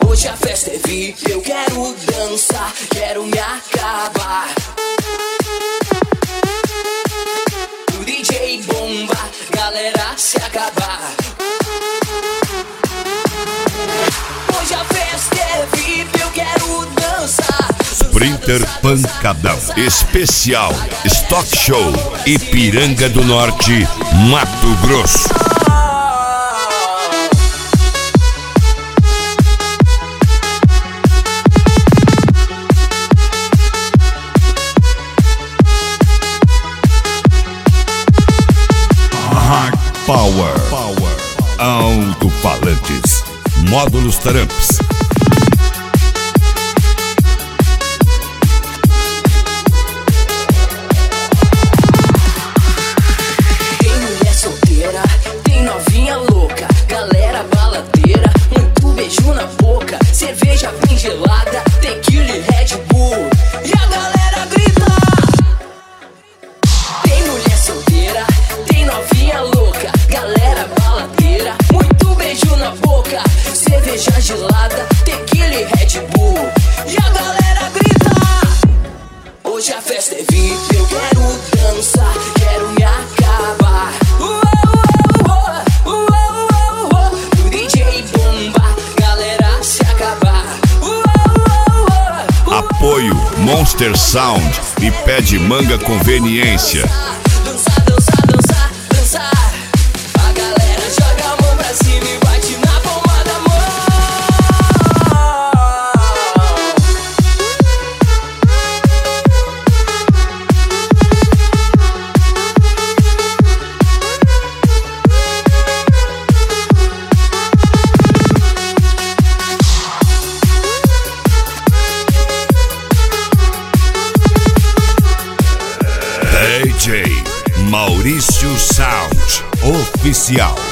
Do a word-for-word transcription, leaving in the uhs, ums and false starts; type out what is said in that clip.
Hoje a festa é V I P, eu quero dançar, quero me acabar. O D J bomba, galera se acabar. Hoje a festa é V I P, eu quero dançar. Sprinter Pancadão Especial Stock Show Ipiranga do Norte, Mato Grosso. Hard Power, Power. Alto-falantes, módulos Taramps. Tem novinha louca, galera baladeira, muito beijo na boca, cerveja bem gelada, tequila e Red Bull, e a galera grita. Tem mulher solteira, tem novinha louca, galera baladeira, muito beijo na boca, cerveja gelada, tequila e Red Bull, e a galera grita. Hoje a festa é V I P, eu quero dançar, quero me acabar. Apoio Monster Sound e Pé de Manga Conveniência. Dançar, dançar, dançar, dançar. A galera joga a mão pra cima e bate na palma da mão. D J Maurício Sound Oficial.